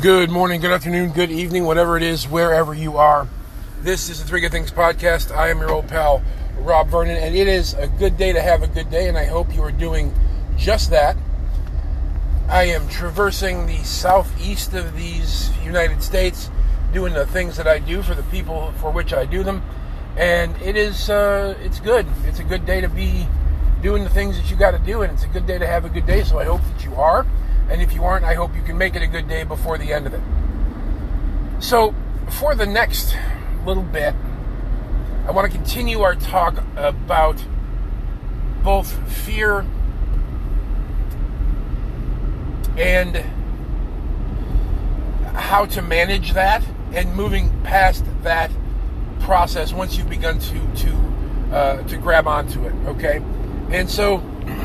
Good morning, good afternoon, good evening, whatever it is, wherever you are. This is the Three Good Things Podcast. I am your old pal, Rob Vernon, and it is a good day to have a good day, and I hope you are doing just that. I am traversing the southeast of these United States, doing the things that I do for the people for which I do them, and it's good. It's a good day to be doing the things that you got to do, and it's a good day to have a good day, so I hope that you are. And if you aren't, I hope you can make it a good day before the end of it. So, for the next little bit, I want to continue our talk about both fear and how to manage that, and moving past that process once you've begun to grab onto it. Okay, and so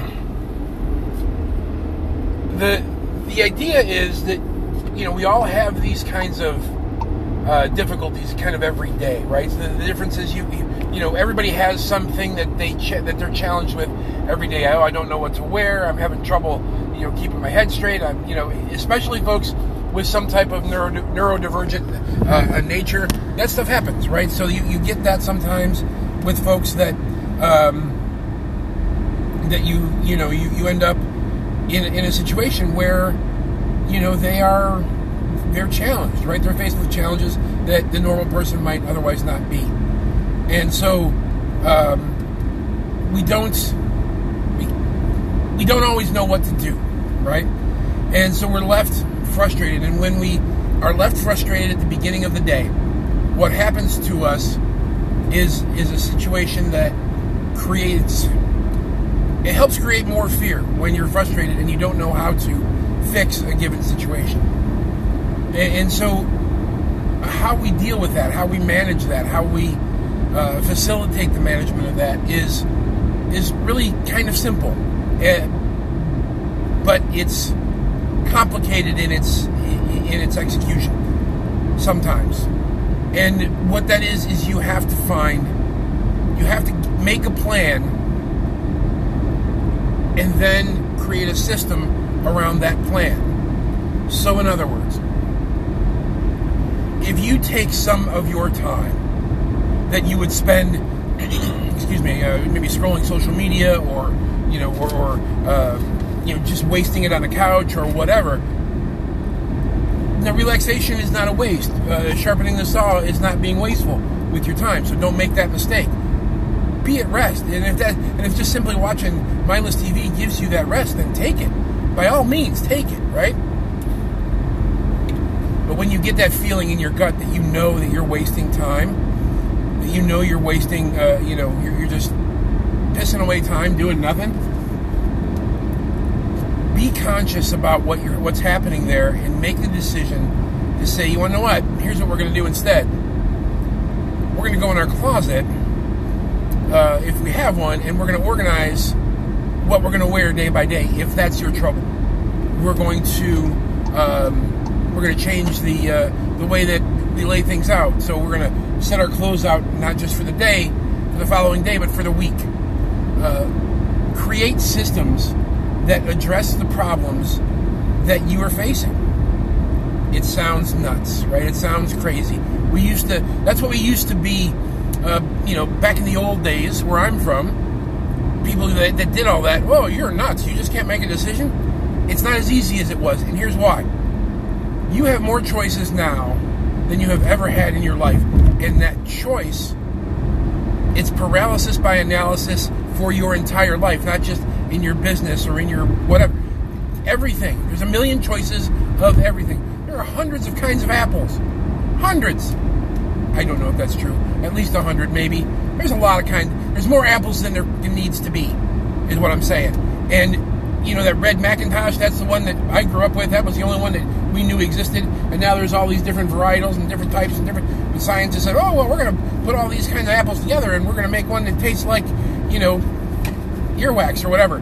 the idea is that, you know, we all have these kinds of difficulties kind of every day, right? So the difference is you know, everybody has something that they're challenged with every day. I don't know what to wear. I'm having trouble, you know, keeping my head straight. I'm, you know, especially folks with some type of neurodivergent nature. That stuff happens, right? So you get that sometimes with folks that you end up in a situation where, you know, they're challenged, right? They're faced with challenges that the normal person might otherwise not be. And so we don't always know what to do, right? And so we're left frustrated. And when we are left frustrated at the beginning of the day, what happens to us is a situation that it helps create more fear when you're frustrated and you don't know how to fix a given situation. And so how we deal with that, how we manage that, how we facilitate the management of that is really kind of simple. But it's complicated in its execution sometimes. And what that is you have to make a plan and then create a system around that plan. So in other words, if you take some of your time that you would spend, maybe scrolling social media, or just wasting it on the couch or whatever, now relaxation is not a waste. Sharpening the saw is not being wasteful with your time. So don't make that mistake. Be at rest, and if just simply watching mindless TV gives you that rest, then take it. By all means, take it, right? But when you get that feeling in your gut that you know that you're wasting time, that you know you're wasting, you're just pissing away time doing nothing, be conscious about what's happening there, and make the decision to say, you want to know what? Here's what we're going to do instead. We're going to go in our closet, if we have one, and we're going to organize what we're going to wear day by day. If that's your trouble, we're going to change the way that we lay things out. So we're going to set our clothes out not just for the day, for the following day, but for the week. Create systems that address the problems that you are facing. It sounds nuts, right? It sounds crazy. That's what we used to be, back in the old days where I'm from. People that did all that, whoa, you're nuts. You just can't make a decision. It's not as easy as it was, and here's why. You have more choices now than you have ever had in your life. And that choice, it's paralysis by analysis for your entire life, not just in your business or in your whatever. Everything. There's a million choices of everything. There are hundreds of kinds of apples. Hundreds. I don't know if that's true. At least 100, maybe. There's a lot of kinds. There's more apples than there needs to be, is what I'm saying. And, you know, that red Macintosh, that's the one that I grew up with. That was the only one that we knew existed. And now there's all these different varietals and different types and different... And scientists said, oh, well, we're going to put all these kinds of apples together and we're going to make one that tastes like, earwax or whatever.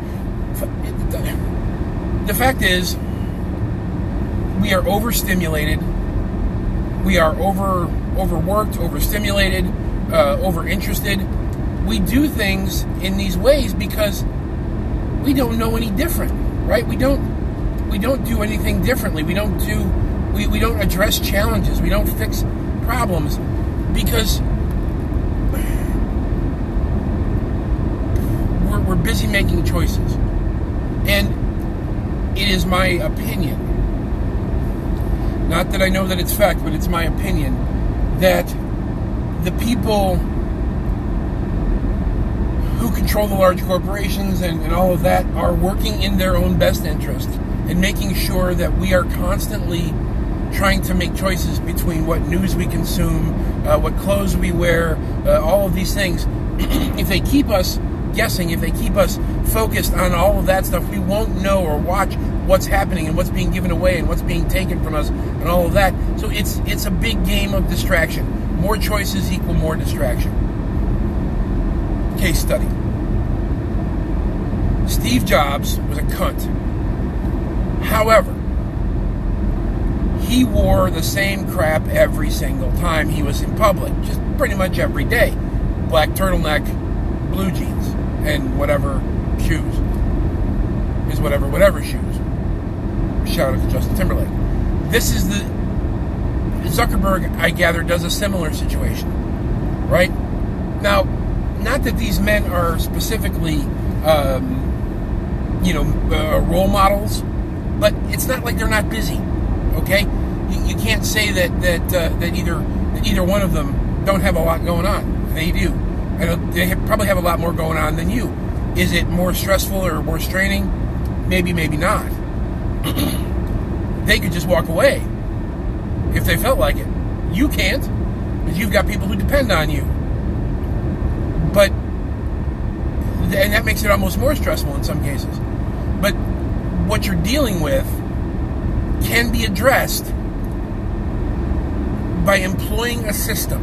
The fact is, we are overstimulated. We are overworked, overstimulated, overinterested. We do things in these ways because we don't know any different, right? We don't do anything differently. We don't do We don't address challenges. We don't fix problems because we're busy making choices. And it is my opinion, not that I know that it's fact, but it's my opinion, that the people who control the large corporations and all of that are working in their own best interest and making sure that we are constantly trying to make choices between what news we consume, what clothes we wear, all of these things. If they keep us guessing, if they keep us focused on all of that stuff, we won't know or watch what's happening and what's being given away and what's being taken from us and all of that. So it's a big game of distraction. More choices equal more distraction. Case study. Steve Jobs was a cunt. However, he wore the same crap every single time he was in public, just pretty much every day. Black turtleneck, blue jeans, and whatever shoes. His whatever shoes. Shout out to Justin Timberlake. This is the... Zuckerberg, I gather, does a similar situation. Right? Now, not that these men are specifically, role models, but it's not like they're not busy. Okay, you can't say that either one of them don't have a lot going on. They do. They probably have a lot more going on than you. Is it more stressful or more straining? Maybe, maybe not. They could just walk away if they felt like it. You can't, because you've got people who depend on you. And that makes it almost more stressful in some cases. But what you're dealing with can be addressed by employing a system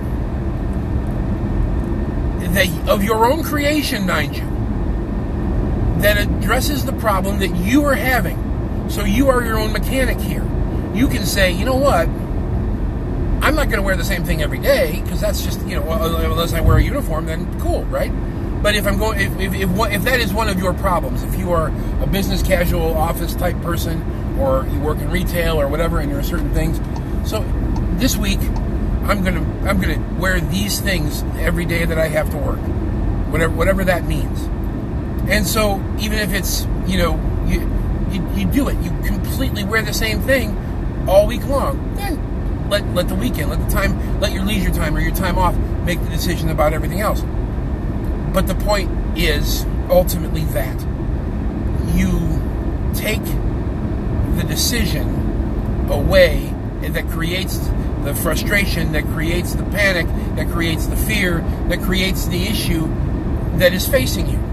of your own creation, mind you, that addresses the problem that you are having. So you are your own mechanic here. You can say, you know what, I'm not going to wear the same thing every day, because that's just, unless I wear a uniform, then cool, right? But if I'm going, if that is one of your problems, if you are a business casual office type person, or you work in retail or whatever, and there are certain things. So this week, I'm gonna wear these things every day that I have to work, whatever that means. And so even if it's you do it, you completely wear the same thing all week long. Then let the weekend, let your leisure time or your time off make the decision about everything else. But the point is ultimately that you take the decision away that creates the frustration, that creates the panic, that creates the fear, that creates the issue that is facing you.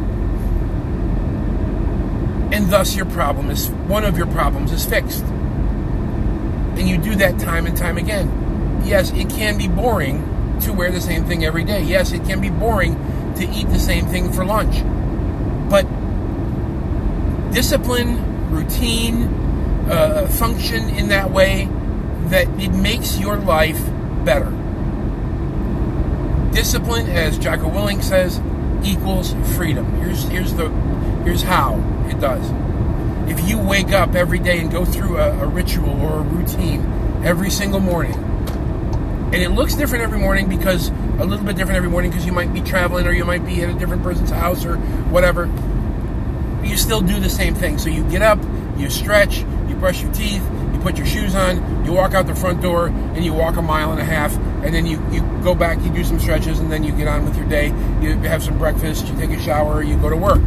And thus one of your problems is fixed. And you do that time and time again. Yes, it can be boring to wear the same thing every day. Yes, it can be boring to eat the same thing for lunch. But discipline, routine, function in that way that it makes your life better. Discipline, as Jocko Willink says, equals freedom. Here's how it does. If you wake up every day and go through a ritual or a routine every single morning, and it looks different every morning because you might be traveling or you might be at a different person's house or whatever, you still do the same thing. So you get up, you stretch, you brush your teeth, you put your shoes on, you walk out the front door, and you walk 1.5 miles, and then you go back, you do some stretches, and then you get on with your day. You have some breakfast, you take a shower, you go to work.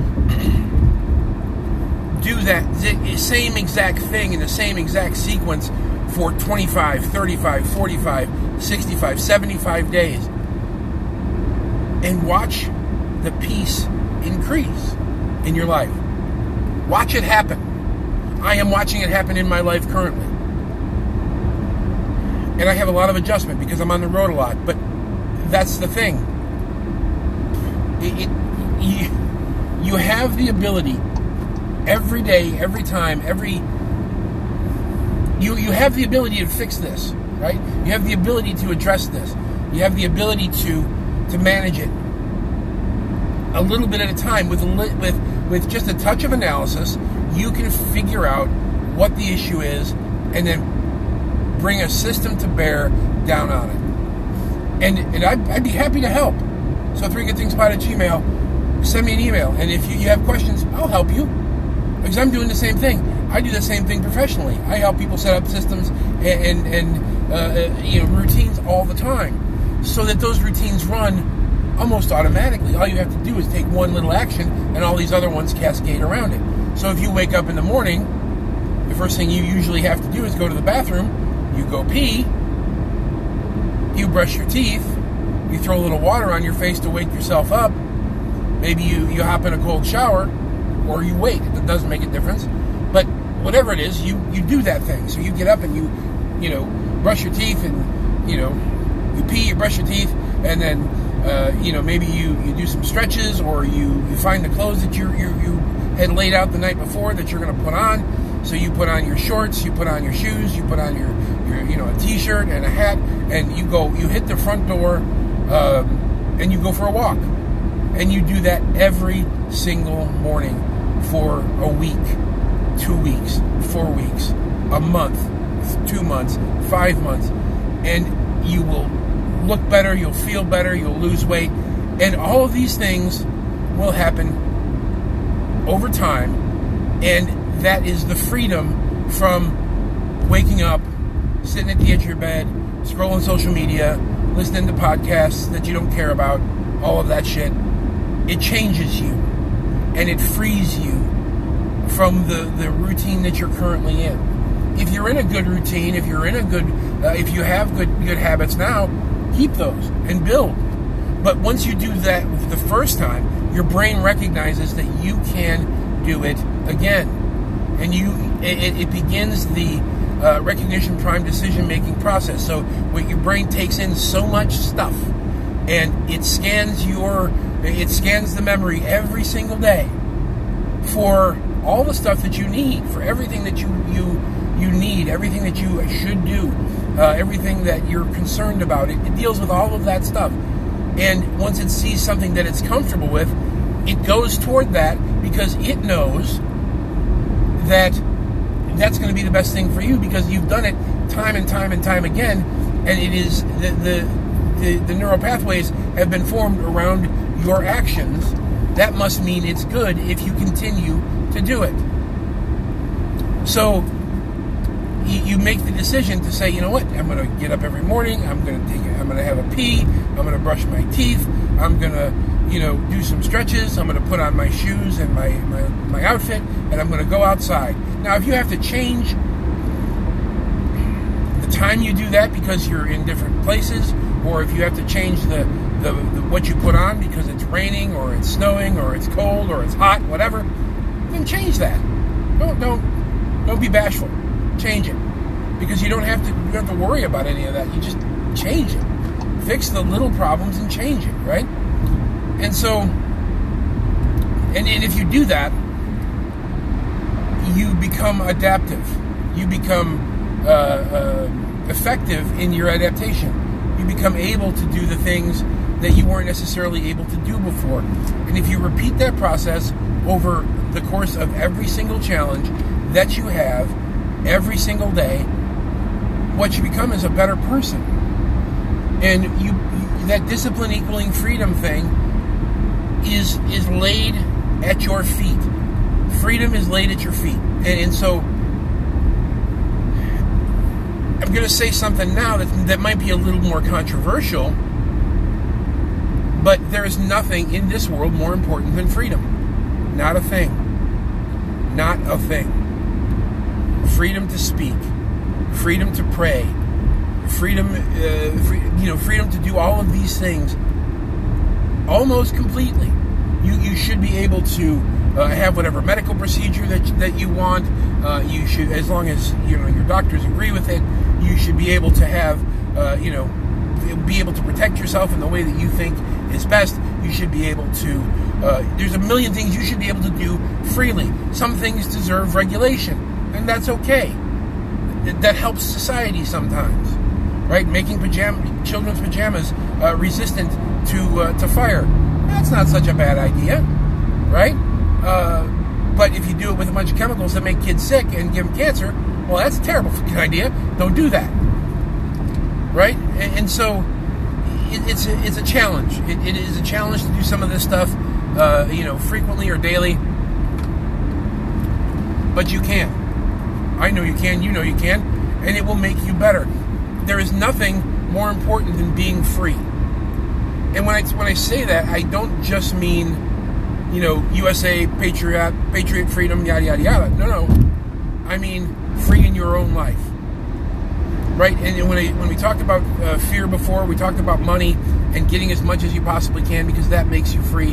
Do that same exact thing in the same exact sequence for 25, 35, 45, 65, 75 days. And watch the peace increase in your life. Watch it happen. I am watching it happen in my life currently. And I have a lot of adjustment because I'm on the road a lot. But that's the thing. You have the ability every day, every time, you have the ability to fix this, right? You have the ability to address this. You have the ability to manage it a little bit at a time with just a touch of analysis. You can figure out what the issue is and then bring a system to bear down on it. And I'd be happy to help. So 3goodthingspod@gmail.com, send me an email. And if you have questions, I'll help you. Because I'm doing the same thing. I do the same thing professionally. I help people set up systems and routines all the time, so that those routines run almost automatically. All you have to do is take one little action, and all these other ones cascade around it. So if you wake up in the morning, the first thing you usually have to do is go to the bathroom. You go pee. You brush your teeth. You throw a little water on your face to wake yourself up. Maybe you hop in a cold shower, or you wait. It doesn't make a difference. But whatever it is, you do that thing. So you get up and you brush your teeth, and you pee, you brush your teeth, and then maybe you do some stretches, or you find the clothes that you had laid out the night before that you're going to put on. So you put on your shorts, you put on your shoes, you put on your a t-shirt and a hat, and you hit the front door, and you go for a walk. And you do that every single morning for a week, 2 weeks, 4 weeks, a month, 2 months, 5 months, and you will look better, you'll feel better, you'll lose weight, and all of these things will happen over time. And that is the freedom from waking up, sitting at the edge of your bed, scrolling social media, listening to podcasts that you don't care about, all of that shit. It changes you, and it frees you from the routine that you're currently in. If you're in a good routine, if you have good habits now, keep those and build. But once you do that the first time, your brain recognizes that you can do it again. And it begins the recognition prime decision-making process. So when your brain takes in so much stuff, and it scans the memory every single day for all the stuff that you need, for everything that you need, everything that you should do, everything that you're concerned about. It deals with all of that stuff. And once it sees something that it's comfortable with, it goes toward that, because it knows that that's going to be the best thing for you, because you've done it time and time and time again, and it is the neural pathways have been formed around your actions. That must mean it's good if you continue to do it. So you make the decision to say, you know what, I'm going to get up every morning, I'm going to have a pee, I'm going to brush my teeth, I'm going to do some stretches, I'm going to put on my shoes and my outfit, and I'm going to go outside. Now, if you have to change the time you do that because you're in different places, or if you have to change the what you put on because it's raining, or it's snowing, or it's cold, or it's hot, whatever, then change that. Don't be bashful. Change it, because you don't have to worry about any of that. You just change it. Fix the little problems and change it, right? And so, and if you do that, you become adaptive. You become effective in your adaptation. You become able to do the things that you weren't necessarily able to do before. And if you repeat that process over the course of every single challenge that you have, every single day, what you become is a better person. And that discipline equaling freedom thing is laid at your feet. Freedom is laid at your feet. And so I'm going to say something now that might be a little more controversial, but there is nothing in this world more important than freedom. Not a thing. Not a thing. Freedom to speak, freedom to pray, freedom to do all of these things almost completely. You should be able to have whatever medical procedure that you want. You should, as long as your doctors agree with it, you should be able to have be able to protect yourself in the way that you think is best. You should be able to. There's a million things you should be able to do freely. Some things deserve regulation, and that's okay. That helps society sometimes, right? Making children's pajamas resistant to fire. That's not such a bad idea, right? But if you do it with a bunch of chemicals that make kids sick and give them cancer, well, that's a terrible idea. Don't do that. right? And so it's a challenge. It is a challenge to do some of this stuff, frequently or daily. But you can. I know you can. You know you can, and it will make you better. There is nothing more important than being free. And when I say that, I don't just mean, USA, patriot freedom, yada yada yada. No. I mean free in your own life. Right? And when we talked about fear before, we talked about money and getting as much as you possibly can because that makes you free.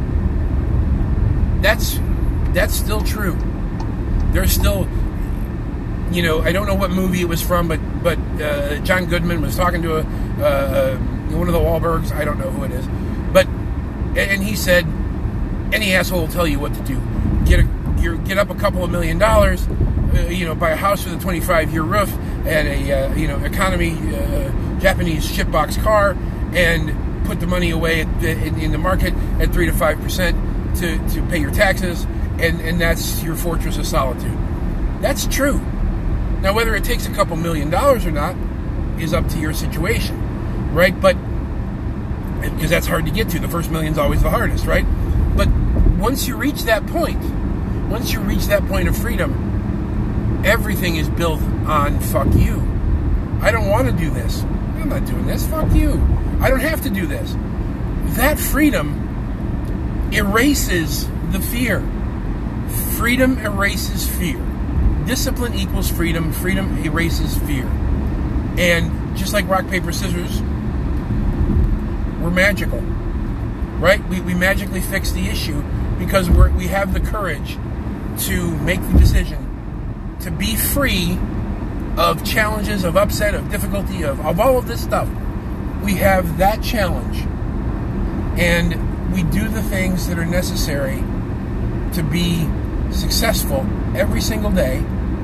That's still true. There's still, I don't know what movie it was from, but John Goodman was talking to one of the Wahlbergs. I don't know who it is, and he said, any asshole will tell you what to do. Get up a couple of $1 million, buy a house with a 25-year roof and a economy Japanese shitbox car, and put the money away in the market at 3 to 5% to pay your taxes, and that's your fortress of solitude. That's true. Now, whether it takes a couple $1 million or not is up to your situation, right? But because that's hard to get to, the first $1 million's always the hardest, right? But once you reach that point of freedom, everything is built on fuck you. I don't want to do this. I'm not doing this. Fuck you. I don't have to do this. That freedom erases the fear. Freedom erases fear. Discipline equals freedom. Freedom erases fear. And just like rock, paper, scissors, we're magical. Right? We magically fix the issue because we have the courage to make the decision to be free of challenges, of upset, of difficulty, of all of this stuff. We have that challenge. And we do the things that are necessary to be successful every single day.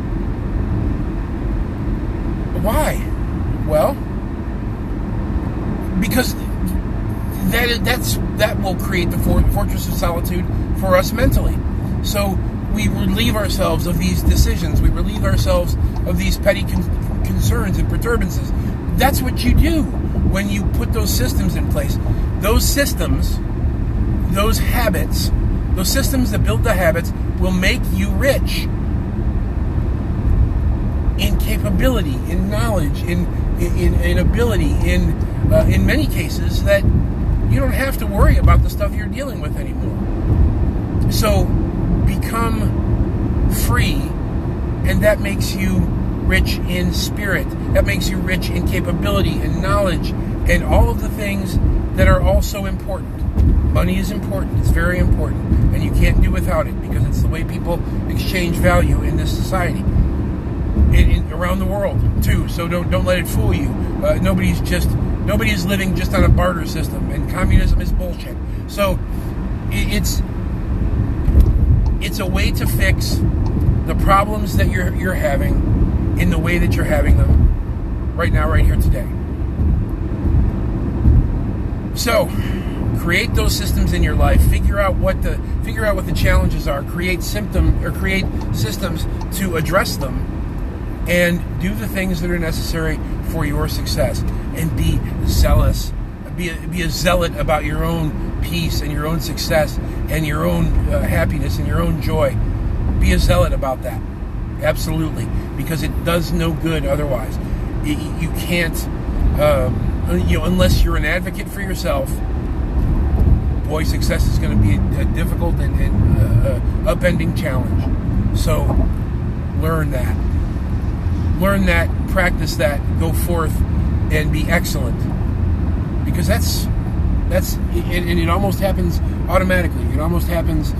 Why? Well, because that will create the fortress of solitude for us mentally. So we relieve ourselves of these decisions. We relieve ourselves of these petty concerns and perturbances. That's what you do when you put those systems in place. Those systems, those habits, those systems that build the habits will make you rich in capability, in knowledge, in ability, in many cases that you don't have to worry about the stuff you're dealing with anymore. So become free, and that makes you rich in spirit. That makes you rich in capability and knowledge and all of the things that are also important. Money is important. It's very important. And you can't do without it because it's the way people exchange value in this society. Around the world, too. So don't let it fool you. Nobody is living just on a barter system, and communism is bullshit. So it's a way to fix the problems that you're having in the way that you're having them right now, right here, today. So create those systems in your life. Figure out what the challenges are. Create systems to address them, and do the things that are necessary for your success. And be zealous. Be a zealot about your own peace and your own success and your own happiness and your own joy. Be a zealot about that. Absolutely. Because it does no good otherwise. You can't, unless you're an advocate for yourself, boy, success is going to be a difficult and upending challenge. So learn that. Learn that, practice that, go forth and be excellent. Because that's it almost happens automatically. It almost happens,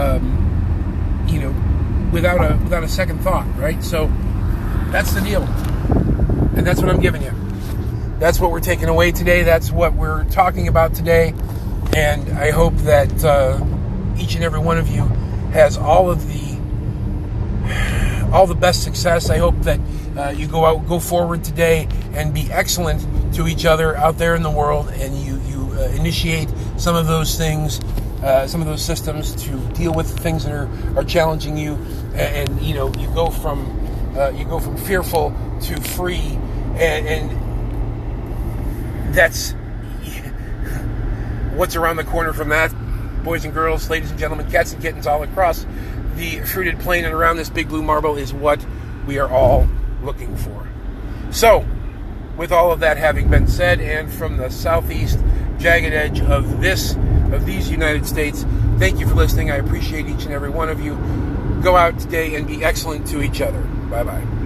without a second thought, right? So that's the deal. And that's what I'm giving you. That's what we're taking away today. That's what we're talking about today. And I hope that each and every one of you has all the best success. I hope that you go forward today and be excellent to each other out there in the world, and you initiate some of those things, some of those systems to deal with things that are challenging you, and you go from fearful to free, and that's what's around the corner from that. Boys and girls, ladies and gentlemen, cats and kittens all across the fruited plain and around this big blue marble is what we are all looking for. So, with all of that having been said, and from the southeast jagged edge of these United States, thank you for listening. I appreciate each and every one of you. Go out today and be excellent to each other. Bye-bye.